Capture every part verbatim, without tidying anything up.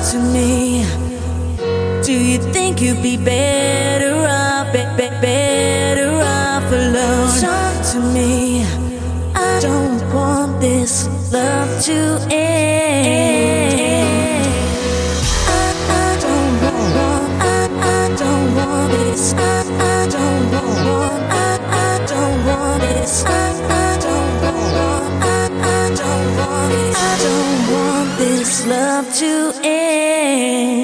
to me. Do you think you'd be better off, be- be- better off alone? Talk to me. I don't want this love to end. I, I don't want, I, I don't want this. I, I don't want, I, I don't want this. I, I don't want, I, I don't want this. I don't want this love to end.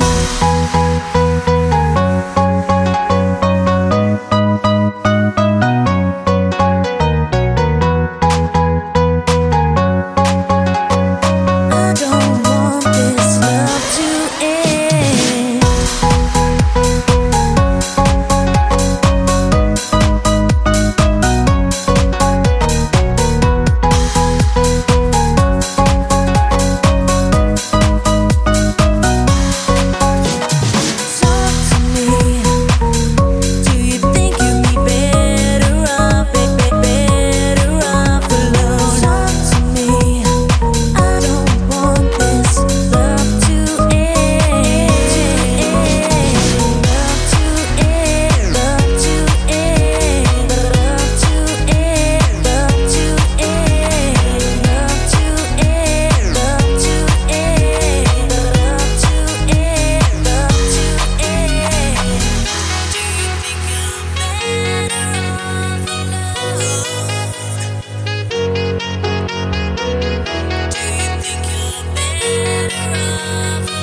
Better off